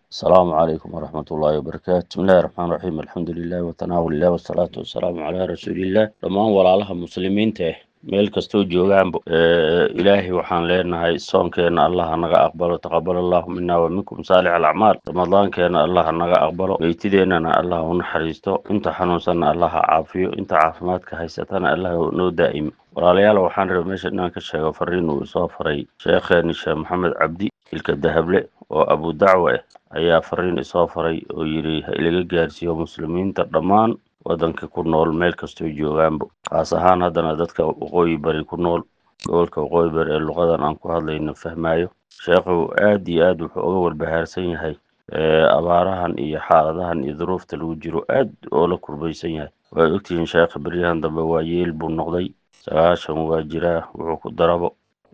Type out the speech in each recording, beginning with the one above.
السلام عليكم ورحمة الله وبركاته بسم الله الرحمن الرحيم الحمد لله وتناول الله والصلاة والسلام على رسول الله dhammaan walaalaha muslimiinta meel kastoo joogaanba ilaahay waxaan leenahay soonkeena allah naga aqbalo taqabbal allahu minna wa minkum saalix alacmaal ramadaankeena allah naga aqbalo weytideennana allah u naxariisto inta xanuunsanna allah ha caafiyo inta caafimaadka haysatana allah noo daa'imo walaalayaal waxaan rabay meesha inaan ka sheego fariin uu soo faray sheekheeni sheekh maxamed cabdi ilka dahable oo abu dacwa ayaa fariin isoo faray oo yidhi ha ilaga gaarsiiyo muslimiinta dhammaan waddanka ku nool meel kastoo joogaanba kaas ahaan haddana dadka waqooyi bari ku nool gobolka waqooyi bari ee luqadan aan ku hadlayno fahmayo sheekhu aad iyo aad wuxuu uga walbahaarsan yahay abaarahan iyo xaaladahan iyo duruufta lagu jiro aad oo la kurbaysan yahay waad ogtihiin sheekha beryahan dambe waa yeel buu noqday 90 waa jiraa wuxuu ku darabo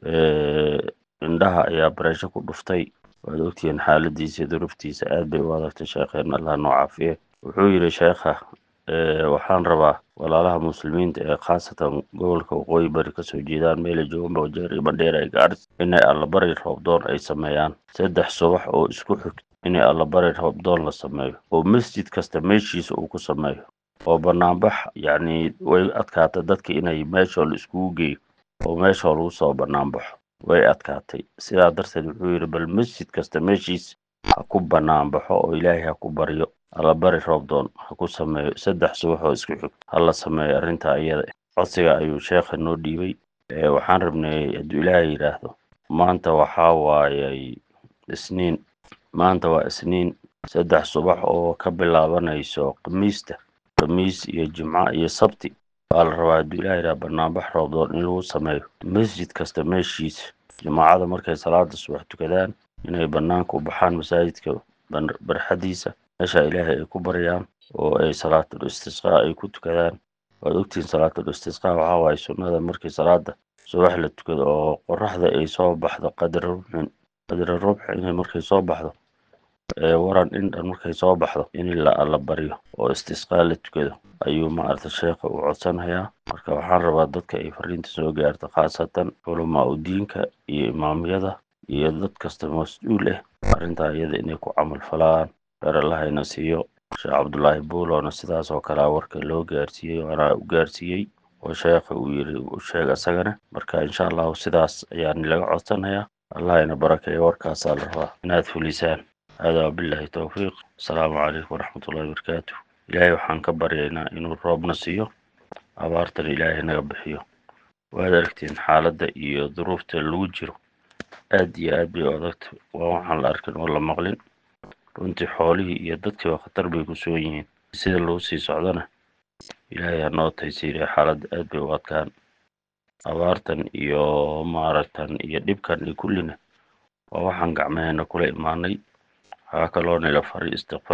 indhaha ayaa bareesho ku dhuftay waad ogtihiin xaaladiisa iyo duruuftiisa aad bay u adagtay sheekheena allah noo caafiye wuxuu yidhi sheekha waxaan rabaa walaalaha muslimiinta ee khaasatan gobolka waqooyi bari kasoo jeedaan meelay joogaan bajeer iyo bandheer ay gaaris inay allabari roobdoon ay sameeyaan 3 subax oo isku xig inay allabari roobdoon la sameeyo oo masjid kasta meeshiisa uu ku sameeyo oo banaanbax yacni way adkaatay dadka inay meesha la iskugu geeyo oo meesha lagu soo banaanbaxo way adkaatay sidaa darteed wuxuu yidhi bal masjid kasta meeshiisa ha ku banaanbaxo oo ilaahay ha ku baryo allabari roobdoon ha ku sameeyo 3 subax oo isku xig ha la sameeyo arrintaa iyada codsiga ayuu sheekha noo dhiibay waxaan rabnay hadduu ilaahay yidhaahdo maanta waxaa waayay isniin maanta waa isniin 3 subax oo ka bilaabanayso khamiis iyo jimco iyo sabti waa la rabaa hadduu ilaahay yidhaahdo banaanbax roobdoon in lagu sameeyo masjid kasta meeshiisa jamaacada markay salaada subax tukadaan inay banaanka u baxaan masaajidka barxadiisa meesha ilaahay ay ku baryaan oo ay salaatul istisqaa ay ku tukadaan waad ogtihiin salaatul istisqaa waxaa waaye sunnada markii salaada subax la tukado oo qoraxda ay soo baxdo qadra rubx inay markay soo baxdo waran indhan markay soo baxdo in la baryo oo istisqaa la tukado ayuu maaragtay sheekha u codsanayaa marka waxaan rabaa dadka ay fariinta soo gaarto khaasatan culamaa u diinka iyo imaamyada iyo dad kasta mas-uul arrintaa iyada inay ku camal falaan reer allahayna siiyo sheekh cabdullaahi buuloona sidaas oo kale warka loo gaarsiiyey waana u gaarsiiyey oo sheekha uu yidhi u sheeg asagana marka insha allahu sidaas ayaan laga codsanayaa allahayna barakeeyo warkaasaa la rabaa inaad fulisaan هذا وبالله التوفيق السلام عليكم ورحمة الله وبركاته إلهي وحان كبرينا إنو الروب نسيو أبارتن إلهي نقبحيو وهذا لكتين حالة إيو ظروف تلوجرو آدي وضغط ووحان الأركن والله مغلين runtii xoolihii iyo dadkii waa khatar bay ku sugan yihiin sida loo sii socdana ilaahay ha noo taysiiriya xaaladda aad bay u adkaan abaartan iyo maaragtan iyo dhibkan iyo kullina waa waxaan gacmaheena kula imaanay waxaa kaloo nila fari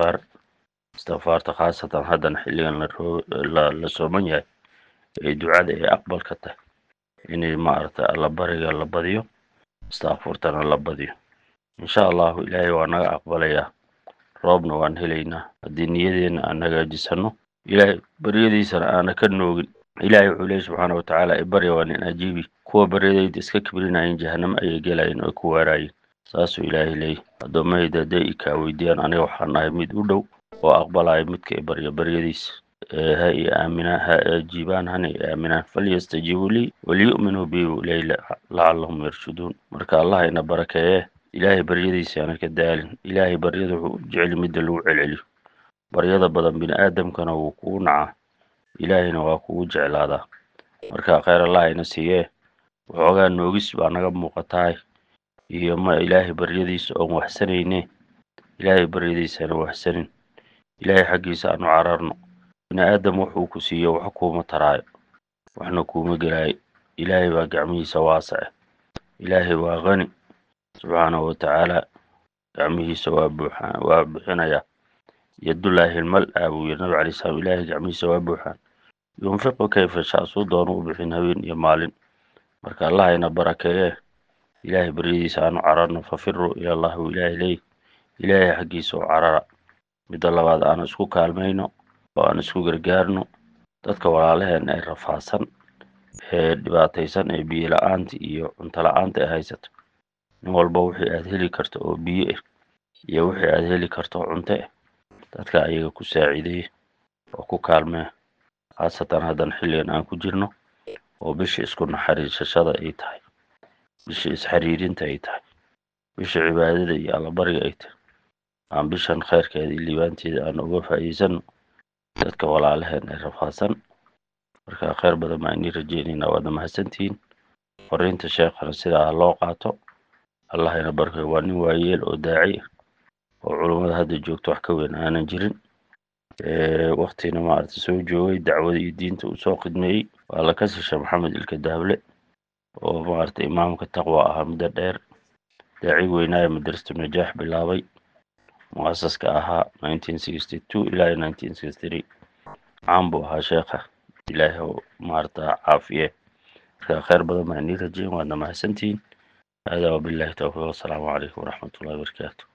istikfaarta khaasatan haddana xilligan la sooman yahay ee ducada ee aqbalka tahay inay maaragtay allabariga la badiyo istikfaartana la badiyo insha allahu ilaahay waa naga aqbalayaa roobna waan helaynaa haddii niyadeena aan hagaajisano ilaahay baryadiisana aana ka noogin ilaahay wuxuu leeyahy subxaana watacaala barya waan in ajiibi kuwa baryadayda iska kibrinayeen jahanamo ayay gelayeen oo ku waaraayeen saasuu ilaahay leeyahy addoommahayda hadday i kaa weydiiyaan aniga waxaan ahay mid u dhow oo aqbalaya midka i baryo baryadiisa ha i aaminaan ha ajiibaan hana i aaminaan falyastajiibuu lii waliyu'minuu bi leyla lacallahum yarshuduun marka allah ina barakeeye ilaahay baryadiisa aana ka daalin ilaahay baryada wuxuu u jecel midda lagu celceliyo baryada badan bini aadamkana wuu kugu nacaa ilaahayna waa kugu jeclaadaa marka khayr allah ina siiyee waxoogaa noogis baa naga muuqataay iyo ma ilaahay baryadiisa oon waxsanayne ilaahay baryadiisana waxsanin ilaahay xaggiisa aanu cararno bini aadam wuxuu ku siiyo wax kuuma taraayo waxna kuuma gelaayo ilaahay baa gacmihiisa waasace ilaahay waa qani subxaanahu watacaala gacmihiisa waa bixinayaa yadullaahi almal-a buu yidhi nabi calay salaam ilaahay gacmihiisa waa buuxaan yunfiqu kayfa shaa suu doonu u bixin habeen iyo maalin marka allah ina barakeeye ilaahay baryadiisa aanu cararno fafiruu ila allah buu ilaahay leeyahy ilaahay xaggiisa u carara midda labaad aan isku kaalmayno oo aan isku gargaarno dadka walaalaheen ee rafaasan ee dhibaataysan ee biyo la-aanta iyo cunto la-aanta ay haysato nin walba wixii aad heli karto oo biyo iyo wixii aad heli karto cunto dadka ayaga ku saacideey oo ku kaalmee khaasatan haddan xilligan aan ku jirno oo bisha isku naxariisashada ay tahay bisha isxariirinta ay tahay bisha cibaadada iyo allabariga ay tahay aan bishan khayrkeeda iyo liibaanteeda aan uga faa'iidaysano dadka walaalaheen ee rafaadsan marka khayr badan baan inii rajaynaynaa waadna mahadsantihiin fariinta sheekhana sidaa loo qaato allah ina barkeeyo waa nin waayeel oo daaci oo culummada hadda joogto wax ka weyn aanan jirin waqtina maaragtay soo joogay dacwada iyo diinta uu soo khidmeeyey waa la kasisha maxamed ilka daable oo maaragtay imaamka taqwa ahaa muddo dheer daaci weynaaye madrasatu najaax bilaabay mu'asaska ahaa 1962 ilaa 1963 caan buu ahaa sheekha ilaahay oo maaragta caafiye marka khayr badan baan inii rajayn waadna mahadsantihiin hada wabillahi tawfiiq wassalaamu calaykum waraxmatullahi wabarakaatu